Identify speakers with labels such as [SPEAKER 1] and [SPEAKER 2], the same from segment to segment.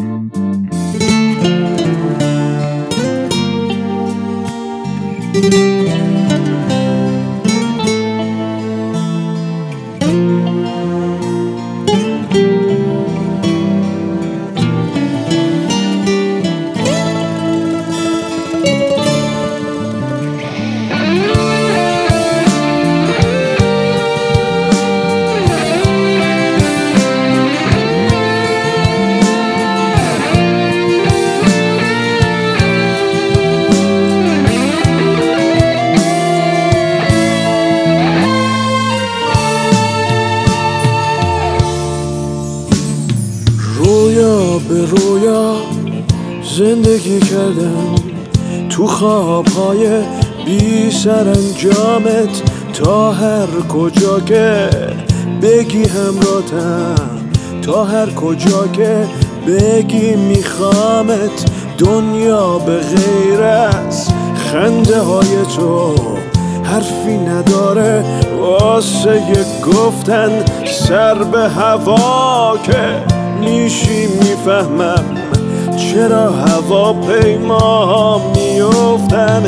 [SPEAKER 1] رویا به رویا زندگی کردم، تو خوابهای بی سرانجامت، تا هر کجا که بگی همراهتم، تا هر کجا که بگی میخوامت. دنیا به غیر از خنده های تو حرفی نداره واسه گفتن. سر به هوا که میشی میفهمم چرا هواپیما میافتن.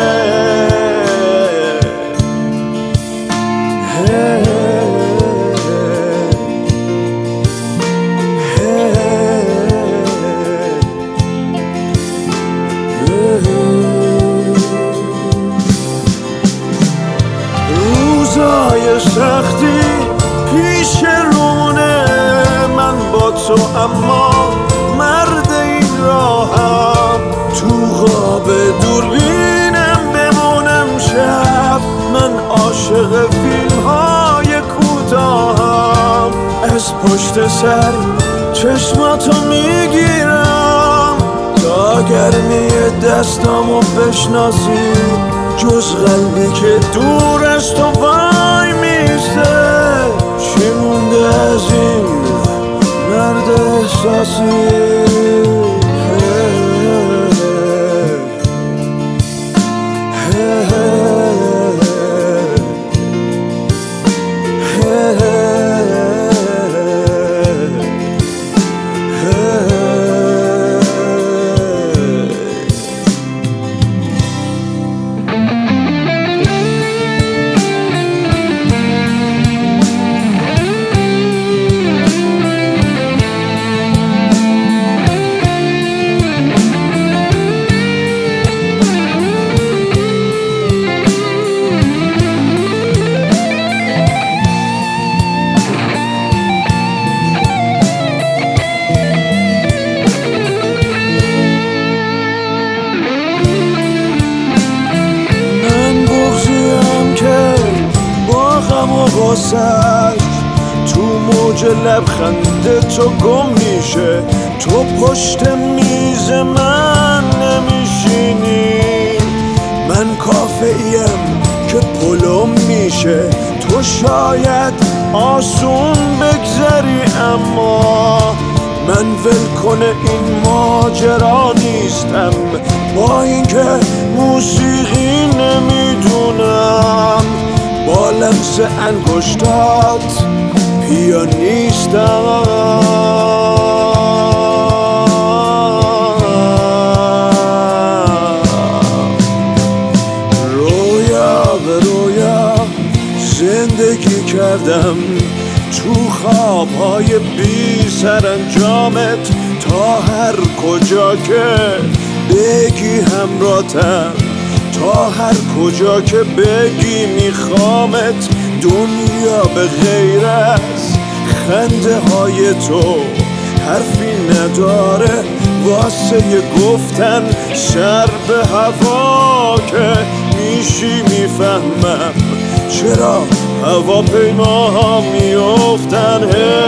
[SPEAKER 1] روزای سختی پیش رونه من با تو، اما مرد این راهم. تو خواب دوربینم بمونم شب، من عاشق فیلم های کوتاهم. از پشت سر چشماتو میگیرم تا گرمی دستامو بشناسی، جز قلبی که دور از تو وای میسته. چی مونده از این مرد احساسی؟ تو موج لبخند تو گم میشه، تو پشت میز من نمیشینی. من کافه‌ایم که پلم میشه، تو شاید آسون بگذری، اما من ولکن این ماجرا نیستم. با اینکه موسیقی نمیدونم، با لمس انگشتات پیانیستم. رویا به رویا زندگی کردم، تو خوابهای بی سرانجامت، تا هر کجا که بگی همراهتم، تا هر کجا که بگی میخوامت. دنیا به غیر از خنده های تو حرفی نداره واسه گفتن. سر به هوا که میشی میفهمم چرا هواپیما میافتن.